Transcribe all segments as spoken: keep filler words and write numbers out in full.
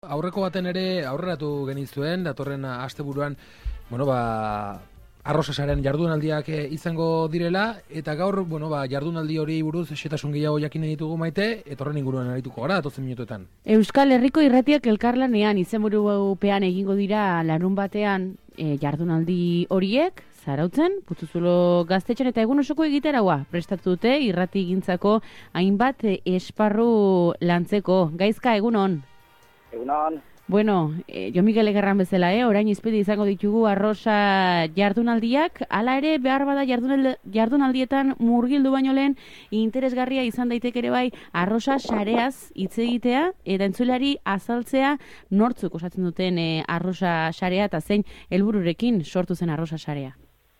Aurreko baten ere aurreratu genizuen, datorren asteburuan, bueno, ba, arrosa sarean jardunaldiak izango direla, eta gaur, bueno, ba, jardunaldi hori buruz xehetasun gehiago jakin ditugu Maite, eta horren inguruan arituko gara, datozen minutuetan. Euskal Herriko Irratiak elkarlanean izenburupean egingo dira larun batean e, jardunaldi horiek, Zarautzen, Putzuzulo gaztetxean eta egun osoko egitaraua prestatu dute irratigintzako hainbat esparru lantzeko. Gaizka, egunon? Egunon. Bueno, eh, Jo Miguel Egerran bezala, eh? Orain izpedi izango ditugu arrosa jardunaldiak, hala ere behar bada jardunaldi, jardunaldietan murgildu baino lehen interesgarria izan daiteke ere bai arrosa sareaz hitz egitea eta entzulari azaltzea nortzuk osatzen duten eh, arrosa sarea eta zein helbururekin sortu zen arrosa sarea.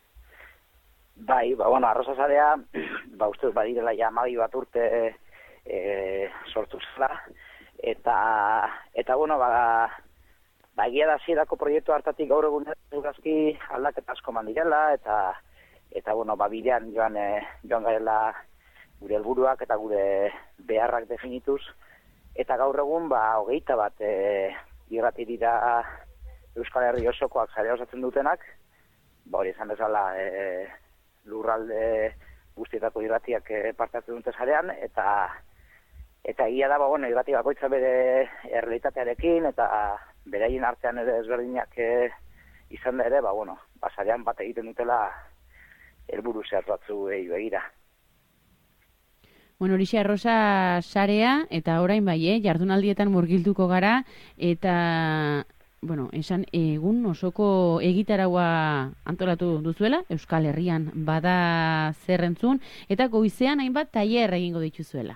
Bai, ba, bueno, arrosa sarea, ba, uste badirela ja hamabi bat urte e, sortu zela. Eta, eta bueno, ba, ba egia da hasierako proiektu hartatik gaur egun egazki aldaketa asko mandirela, eta, eta bueno, ba, bidean joan, e, joan garela gure helburuak eta gure beharrak definituz, eta gaur egun, ba, hogeita bat e, irrati dira Euskal Herri osokoak sarea osatzen dutenak, ba, hori esan bezala e, lurralde guztietako irratiak e, parte hartzen dute sarean, eta Eta egia da, ba, bueno, irrati bakoitza bere errealitatearekin eta beraien artean ere ezberdinak e, izan da ere, ba, bueno, basarean bat egiten dutela helburu zehatz batzu begira. Bueno, horixe arrosa sarea eta orain bai, eh, jardunaldietan murgilduko gara eta, bueno, esan egun osoko egitaraua antolatu duzuela, Euskal Herrian bada zerrentzun, eta goizean hainbat tailer egingo dituzuela.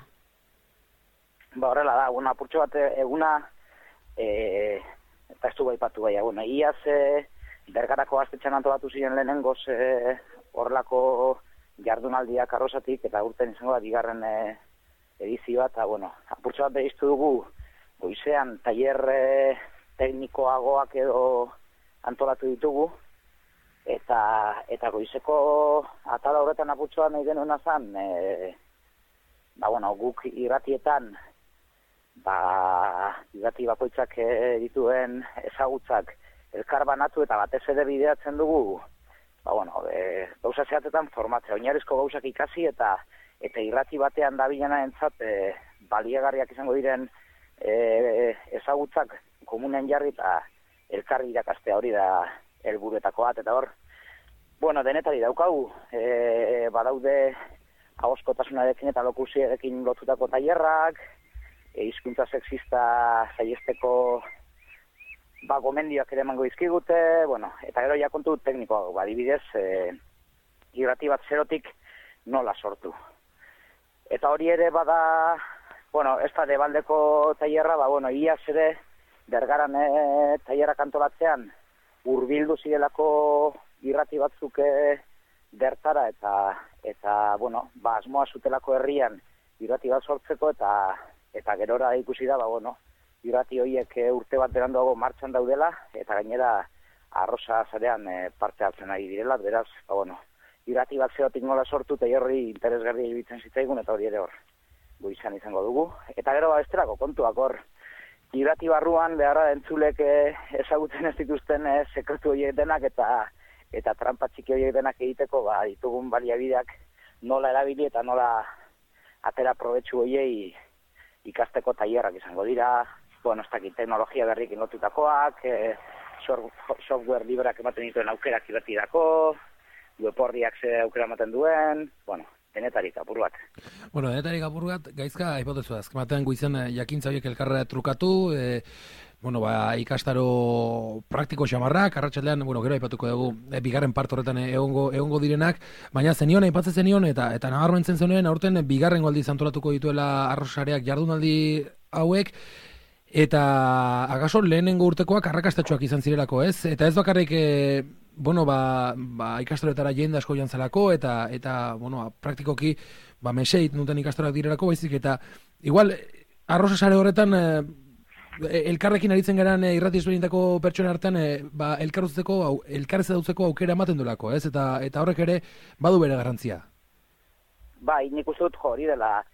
Ba, horrela da, bueno, apurtxo bat eguna, e, eta ez du baipatu bai, bueno, iaz e, Bergarako gaztetxean antolatu ziren lehenengoz e, horrelako jardunaldiak arrosatik, eta urten izango da bigarren e, edizioa, eta, bueno, apurtxo bat behiztu dugu, goizean tailer e, teknikoagoak edo antolatu ditugu, eta, eta goizeko atala horretan apurtxo bat nahi genuena zen, e, ba, bueno, guk irratietan, ba, irrati bakoitzak dituen ezagutzak elkar banatu eta batez ere bideatzen dugu, ba, bueno, e, gauza zehatetan formatzea, oinarrizko gauzak ikasi eta eta irrati batean dabilena entzat e, baliagarriak izango diren e, ezagutzak komunen jarri eta elkarri irakastea, hori da helburuetako bat, eta hor, bueno, denetari daukagu, e, badaude ahoskotasunarekin eta lokuziarekin lotutako tailerrak, e, hizkuntza sexista saiesteko ba, gomendioak ere emango dizkigute, bueno, eta gero ja kontu teknikoa, ba, adibidez, e, irrati bat zerotik nola sortu. Eta hori ere bada, bueno, ez da debaldeko tailerra, ba, bueno, iaz ere Bergaran e, tailerrak antolatzean hurbildu zirelako irrati batzuk e, bertara eta eta bueno, ba asmoa zutelako herrian irrati bat sortzeko eta eta gerora ikusi da, ba bueno, irrati horiek urte bat beranduago martxan daudela eta gainera arrosa sarean e, parte hartzen ari direla, beraz, ba bueno, irrati bat zeotik nola sortu eta horri interesgarria iruditzen zitzaigun eta hori ere hor goizan izango dugu. Eta gero ba besterako kontuak hor irrati barruan beharra entzulek e, ezagutzen ez dituzten e, sekretu horiek denak eta eta trampa txiki horiek denak egiteko, ba, ditugun baliabideak nola erabili eta nola atera probetxu horiei ikasteko tailerrak izango dira, bueno, ez dakit teknologia berrikin lotutakoak, e, software libreak ematen dituen aukerak irratirako, web orriak ze aukera ematen duen, bueno, denetarik apur bat. Bueno, denetarik apur bat, gaizka, aipotezu da, azkematen guizen jakintza horiek elkarra trukatu, e, bueno, ba, ikastaro praktiko xamarrak, arratsaldean, bueno, gero aipatuko dugu, e, bigarren part horretan egongo, egongo direnak, baina zenion, aipatzen zenion, eta eta nabarmentzen zenuen, aurten bigarren aldiz antolatuko dituela arrosareak jardunaldi hauek, eta agaso lehenengo urtekoak arrakastatxoak izan zirelako, ez? Eta ez bakarrik, e, bueno, ba, ba ikastaroetara jende asko jantzelako, eta, eta bueno, praktikoki, ba, meseit nuten ikastaroak direlako, baizik, eta igual, arrosa sare horretan, e, elkarrekin aritzen geran e, irrati ezberdintako pertsona artean e, ba, elkarruzteko, au, elkarrezadutzeko aukera ematen duelako, ez? Eta, eta horrek ere badu bere garrantzia. Bai, nik uste dut hori dela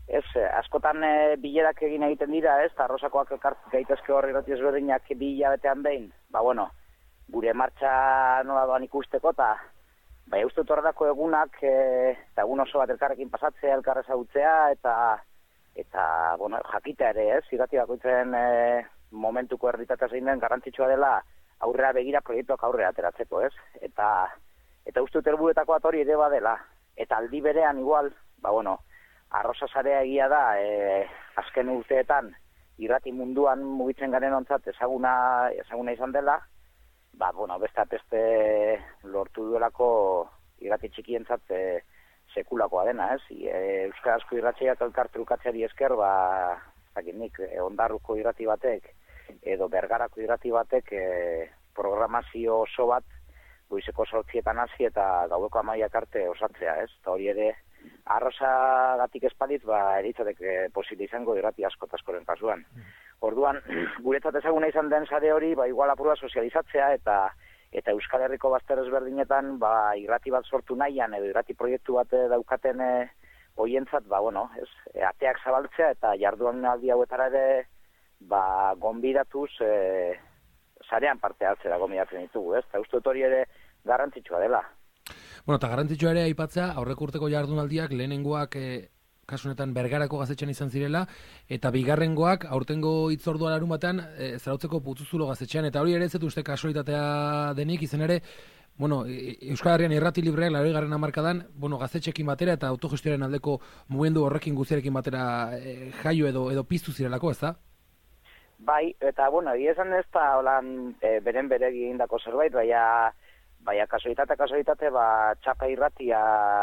Ez, askotan e, bilerak egin egiten dira, ez, eta arrosakoak elkart gaitezke horri irrati ezberdinak bi hilabetean behin, ba, bueno, gure martxa nola doan ikusteko, eta bai, uste horretako egunak, e, eta egun oso bat elkarrekin pasatzea, elkar ezagutzea, eta, eta bueno, jakitea ere, ez, irrati bakoitzen e, momentuko erritatea zein den garrantzitsua dela aurrera begira proiektuak aurrera ateratzeko, ez, eta, eta uste dut helburuetako bat hori ere badela, eta aldi berean igual, ba, bueno, arrosa sarea egia da, e, azken urteetan irrati munduan mugitzen garen ontzat ezaguna, ezaguna izan dela, ba, bueno, beste beste lortu duelako irrati txikientzat e, sekulakoa dena, ez? E, Euskarazko irratxeak elkar trukatzeari esker, ba, zakin nik, e, Ondarruko irrati batek, edo Bergarako irrati batek e, programazio oso bat goizeko sortzietan hasi eta gaueko amaiak arte osatzea, ez? Eta hori ere, arrosagatik espalitz, ba, eritzatek e, posible izango irrati asko eta askoren kasuan. Orduan, guretzat ezaguna izan den sare hori, ba, igual apurua sozializatzea eta eta Euskal Herriko bazter ezberdinetan, ba, irrati bat sortu nahian edo irrati proiektu bat daukaten e, hoientzat, ba, bueno, ez, e, ateak zabaltzea eta jarduan aldi hauetara ere, ba, gonbidatuz, e, sarean parte hartzera gonbidatzen ditugu, ez? Eta uste dut hori ere garrantzitsua dela. Bueno, eta garrantzitsua ere aipatzea, aurreko urteko jardunaldiak lehenengoak e, kasu honetan Bergarako gaztetxean izan zirela, eta bigarrengoak aurtengo hitzordua larun batean e, Zarautzeko Putzuzulo gaztetxean, eta hori ere ez dut uste kasualitatea denik, izan ere, bueno, Euskal Herrian irrati libreak laurogeigarren hamarkadan, bueno, gaztetxeekin batera eta autogestioaren aldeko mugimendu horrekin guztiarekin batera e, jaio edo edo piztu zirelako, ez da? Bai, eta, bueno, egia esan ez da, holan, e, beren bere egindako zerbait, baina, baina kasualitate, kasualitate, ba, txapa irratia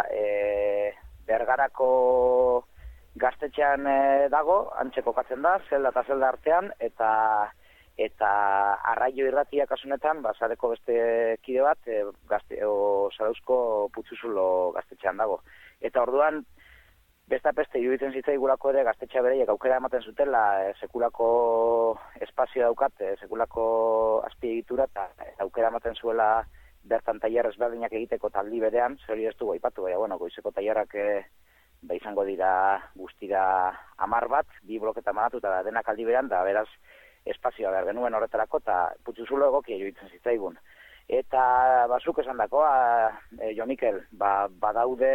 e, Bergarako gaztetxean e, dago, antxe kokatzen da, zelda eta zelda artean, eta eta arraio irratia kasunetan, ba, zareko beste kide bat, e, gazte, o, Zarauzko Putzuzulo gaztetxean dago. Eta orduan, besta peste iruditzen zitzaigulako ere gaztetxea bereiek aukera ematen zutela e, sekulako espazio daukat, e, sekulako azpiegitura eta aukera ematen zuela bertan tailer ezberdinak egiteko taldi berean, zer hori ez dugu aipatu, baina, bueno, goizeko tailerrak e, ba, izango dira guztira hamar bat, bi bloketa manatu eta denak aldi berean, da beraz espazioa behar genuen horretarako, eta Putzuzulo egokia iruditzen zitzaigun. Eta bazuk esan dakoa, e, Jo Mikel, ba, badaude...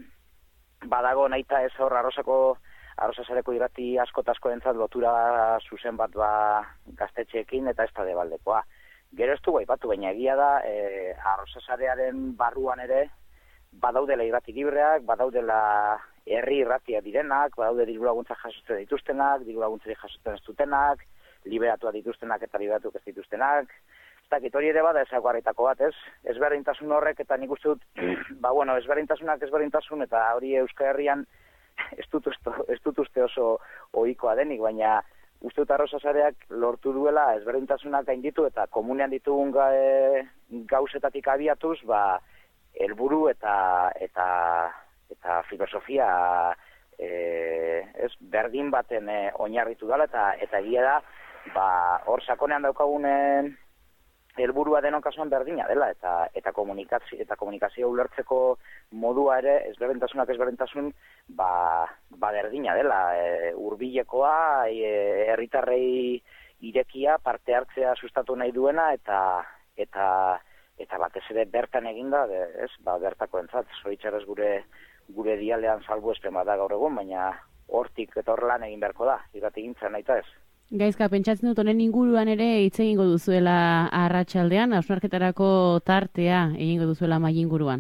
Badago nahita ez hor arrosako, arrosasareko irrati asko eta asko entzat lotura zuzen bat ba gaztetxeekin eta ez da debaldekoa. Gero ez dugu aipatu, baina egia da, e, arrosasarearen barruan ere badaudela irrati libreak, badaudela herri irratia direnak, badaude diru laguntza jasotzen dituztenak, diru laguntzari jasotzen ez dutenak, liberatuak dituztenak eta liberatuak ez dituztenak. Eta hori ere bada ezaguarritako bat, ez? Ezberdintasun horrek, eta nik uste dut, ba, bueno, ezberdintasunak ezberdintasun, eta hori Euskal Herrian ez dut, ez dut uste oso ohikoa denik, baina uste dut arrosasareak lortu duela ezberdintasunak gainditu, eta komunean ditugun ga, e, gauzetatik abiatuz, ba, helburu eta, eta, eta filosofia e, ez, berdin baten e, oinarritu dela, eta, eta egia da, ba, hor sakonean daukagunen, helburua denon kasuan berdina dela, eta eta komunikazio, eta komunikazio ulertzeko modua ere, ezberdintasunak ezberdintasun, ba, ba berdina dela. E, hurbilekoa, e, herritarrei irekia, parte hartzea sustatu nahi duena, eta eta eta batez ere bertan eginda, de, ez, ba, bertako entzat, zoritxarrez gure gure dialean salbu espen bada gaur egun, baina hortik eta horrelan egin beharko da, irrati gintzen nahi ez. Gaizka, pentsatzen dut honen inguruan ere hitz egingo duzuela arratsaldean, hausnarketarako tartea egingo duzuela mai inguruan.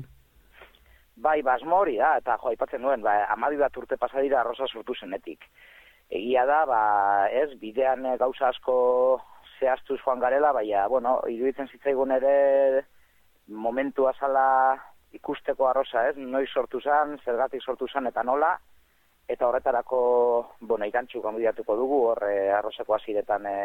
Bai, basmo hori da, eta jo, aipatzen duen, ba, hamabi bat urte pasadira arrosa sortu zenetik. Egia da, ba, ez, bidean gauza asko zehaztuz joan garela, baina, bueno, iruditzen zitzaigun ere momentu azala ikusteko arrosa, ez, noiz sortu zen, zergatik sortu zen eta nola, eta horretarako, bueno, ikantxu konbidatuko dugu, hor e, arroseko hasiretan e,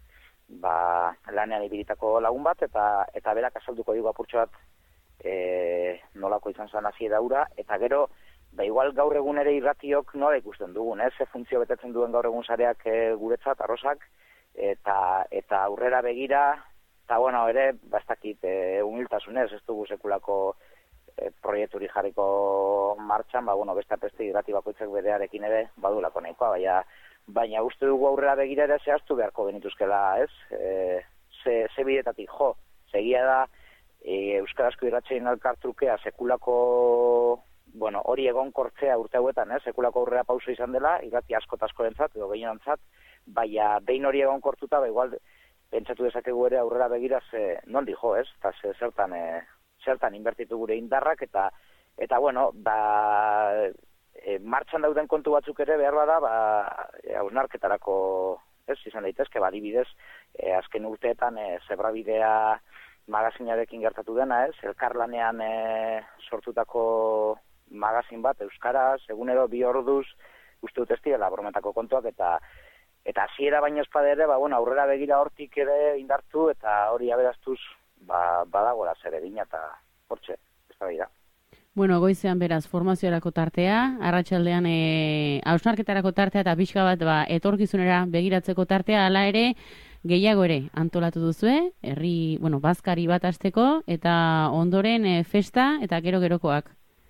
ba, lanean ibilitako lagun bat, eta eta berak azalduko dugu apurtxo bat e, nolako izan zen hasiera hura, eta gero, ba, igual gaur egun ere irratiok nola ikusten dugun, ez, ze funtzio betetzen duen gaur egun sareak e, guretzat, arrosak, eta eta aurrera begira, eta bueno, ere, bastakit, e, humiltasunez, ez dugu sekulako e, proiekturi jarriko martxan, ba, bueno, beste beste irrati bakoitzak bedearekin ere badulako nahikoa, baina, baina uste dugu aurrera begira ere zehaztu beharko genituzkela, ez? E, ze, ze bidetatik, jo, segia da, e, euskarazko irratxein elkartrukea sekulako, bueno, hori egonkortzea urte hauetan, eh? Sekulako aurrera pauso izan dela, irrati asko eta askorentzat, edo gehienantzat, baina behin hori egonkortuta, ba, igual, pentsatu dezakegu ere aurrera begira ze nondi jo, ez? Eta ze, zertan, e, zertan inbertitu gure indarrak, eta, eta bueno, ba, e, martxan dauden kontu batzuk ere behar bada, ba, hausnarketarako, ez, izan daitezke, ba, adibidez, e, azken urteetan, e, zebrabidea magazinarekin gertatu dena, ez? Elkarlanean e, sortutako magazin bat, euskaraz, egunero, bi orduz, uste dut ez direla brometako kontuak, eta eta hasiera baino espada ere, ba, bueno, aurrera begira hortik ere indartu, eta hori aberaztuz, ba, badagoela zer egina, eta hortxe, ez da behira. Bueno, goizean beraz, formaziorako tartea, arratsaldean e, hausnarketarako tartea, eta pixka bat, ba, etorkizunera begiratzeko tartea, hala ere, gehiago ere antolatu duzue, herri, bueno, bazkari bat hasteko, eta ondoren e, festa, eta gero-gerokoak.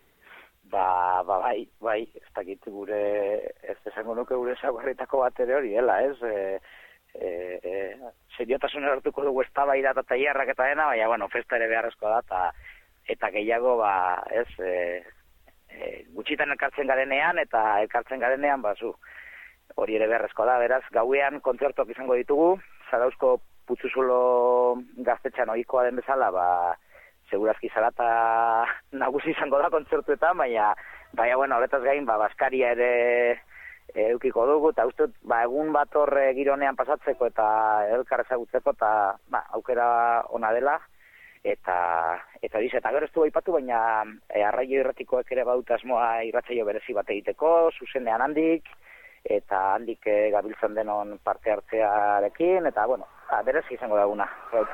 Ba, ba, bai, bai, ez dakit gure, ez esango nuke gure zagarritako bat ere hori dela, ez? E, e, e, seriotasun erartuko dugu eztabaida eta tailerrak eta dena, baina, bueno, festa ere beharrezkoa da, eta, eta gehiago, ba, ez, e, e, gutxitan elkartzen garenean, eta elkartzen garenean, ba, zu, hori ere beharrezkoa da, beraz, gauean kontzertuak izango ditugu, Zarauzko Putzuzulo gaztetxan ohikoa den bezala, ba, segurazki zarata nagusi izango da kontzertuetan, baina, baina, bueno, horretaz gain, ba, Baskaria ere e, eukiko dugu, eta uste, ba, egun bat horre gironean pasatzeko eta elkar ezagutzeko, eta, ba, aukera ona dela, eta, eta diz, eta gero ez du aipatu, baina e, arraio irratikoek ere badut asmoa irratsaio berezi bat egiteko, zuzenean handik, eta handik e, gabiltzen denon parte hartzearekin, eta, bueno, berez izango daguna.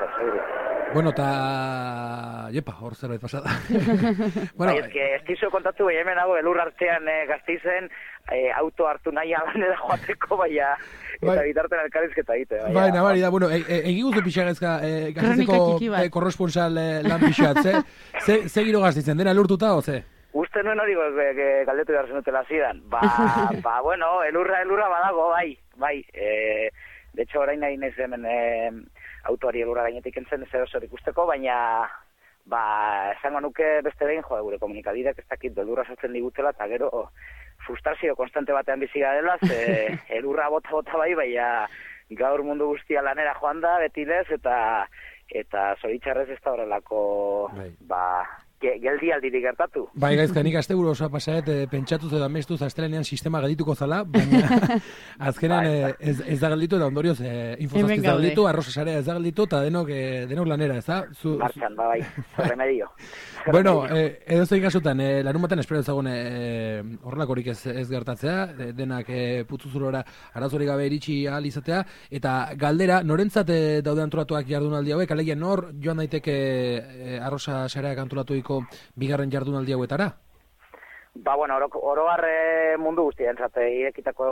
Bueno, eta... Jepa, hor zerbait pasada. Bueno, bai, eske, ez dizu kontatu, bai, hemen hago, elur artean e, Gasteizen, e, auto hartu nahi alanera joateko, baina, eta bai, bitarten elkarrizketa egite. Bai, bai, nabari da, bueno, egi guzu pixagazka, e, Gasteizeko e, korresponsal e, lan pixat, ze, ze, ze giro Gasteizen, dena elurtuta, o ze? Uste nuen hori galdetu behar zenutela zidan. Ba, ba, bueno, elurra, elurra badago, bai, bai. E, de hecho, orain nahi nez hemen e, autoari elurra gainetik entzen ez edo ikusteko, baina, ba, esango nuke beste behin, jo, gure komunikabidek ez dakit elurra sortzen digutela, eta gero frustrazio konstante batean bizi garela, ze elurra bota-bota bai, baina gaur mundu guztia lanera joan da, betidez, eta, eta zoritxarrez ez da horrelako, bai, ba, geldi aldirik gertatu. Bai, gaizka, nik asteburu osoa pasaet, e, pentsatuz edo amestuz astelenean sistema geldituko zala, baina azkenan e, ez, ez da gelditu, eta ondorioz e, infozazki ez da gelditu, arroza sarea ez da gelditu, eta denok, e, denok lanera, ez da? Zu, Martxan, ba, bai, remedio. Bueno, e, edo zein kasutan, e, larun baten espero ezagun e, horrelakorik ez, ez gertatzea, e, denak e, putzuzulora arazorik gabe iritsi ahal izatea, eta galdera, norentzat e, daude antolatuak jardunaldi hauek, alegia nor joan daiteke e, arroza sareak antolatuiko bigarren jardunaldi hauetara? Ba, bueno, oro, oro harre mundu guztien, zate, irekitako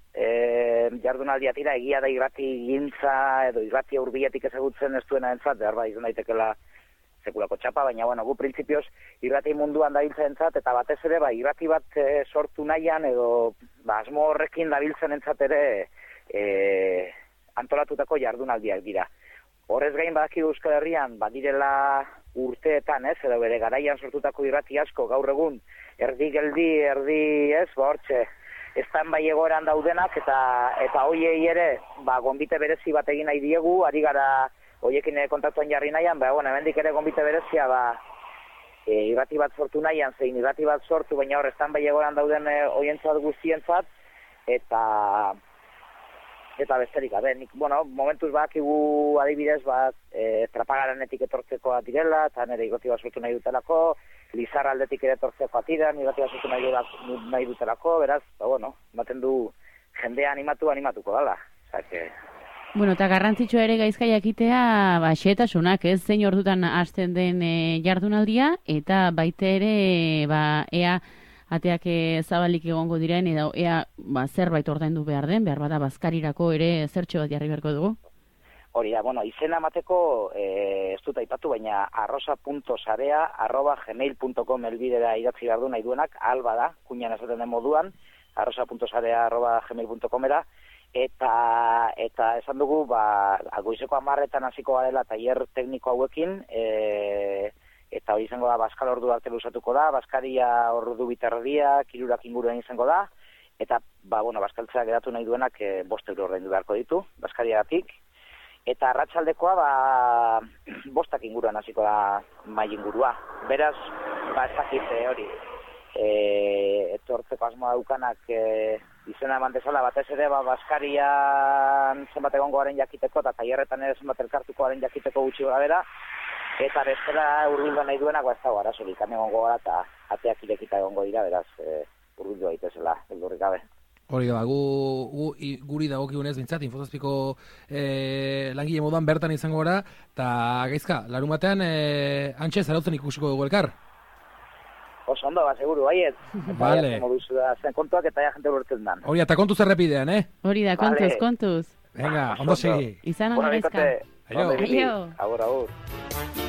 e, jardunaldia tira, egia da irrati gintza, edo irrati hurbiletik ezagutzen ez duena entzat, behar ba, izan daitekela sekulako txapa, baina, bueno, gu printzipioz irrati munduan dabiltzen entzat, eta batez ere, ba, irrati bat e, sortu nahian, edo, ba, asmo horrekin dabiltzen entzat ere e, antolatutako jardunaldiak dira. Horrez gain badaki Euskal Herrian, badirela urteetan, ez, edo bere garaian sortutako irrati asko, gaur egun, erdi geldi, erdi, ez, ba, hortxe, estan bai egoeran daudenak, eta eta hoiei ere, ba, gonbite berezi bat egin nahi diegu, ari gara hoiekin kontaktuan jarri nahian, ba, bueno, hemendik ere gonbite berezia, ba, e, irrati bat sortu nahian, zein irrati bat sortu, baina hor, estan bai egoeran dauden e, hoientzat guztientzat, eta... Eta besterik, abe, nik, bueno, momentuz bakigu adibidez, bat, e, trapagaranetik etortzeko atirela, eta nire irrati bat sortu nahi dutelako, Lizarra aldetik ere etortzeko atiran, irrati bat sortu nahi, nahi dutelako, beraz, ba, bueno, baten du jendea animatu, animatuko dala. Osa, que... Bueno, eta garrantzitsua ere gaizka jakitea, ba, xehetasunak, ez, zein ordutan hasten den e, jardunaldia, eta baite ere, ba, ea, ateak zabalik egongo diren, edo ea ba, zerbait ordaindu behar den, behar bada bazkarirako ere zertxo bat jarri beharko dugu? Hori da, bueno, izena emateko, e, ez dut aipatu, baina arrosa.sarea arroba gmail punto com elbidera idatzi behar du nahi duenak, alba da, kuñan esaten den moduan, arrosa.sarea arroba gmail punto com era, eta, eta esan dugu, ba, goizeko amarretan hasiko garela tailer tekniko hauekin, e, eta hori izango da, Baskal ordu arte luzatuko da, Baskaria ordu biterdia, kirurak inguruen izango da, eta, ba, bueno, Baskaltzea geratu nahi duenak, e, bost euro ordaindu beharko ditu, Baskariagatik. Eta arratsaldekoa ba bostak inguruan hasiko da mai ingurua. Beraz, ba ez dakit hori. Eh, etortzeko asmoa daukanak e, izena eman dezala batez ere ba Baskarian zenbat egongo garen jakiteko eta tailerretan ere zenbat elkartuko garen jakiteko gutxi gorabehera. Eta bestela hurbildu nahi duenak ba ez dago arazorik. Han egongo gara eta ateak irekita egongo dira, beraz e, hurbildu daitezela beldurrik gabe. Hori da, gu, gu, i, guri dagokigunez bintzat, infozazpiko e, langile moduan bertan izango gara, eta gaizka, larun batean, e, antxe zarautzen ikusiko dugu elkar. Oso ondo, ba, seguru, baiet. Vale. Zen kontuak eta ja jente urten dan. Hori, eta kontuz errepidean, eh? Hori da, kontuz, Vale. kontuz. Venga, ondo segi. Izan ondo gaizka. Aio. Aio. Agur, agur.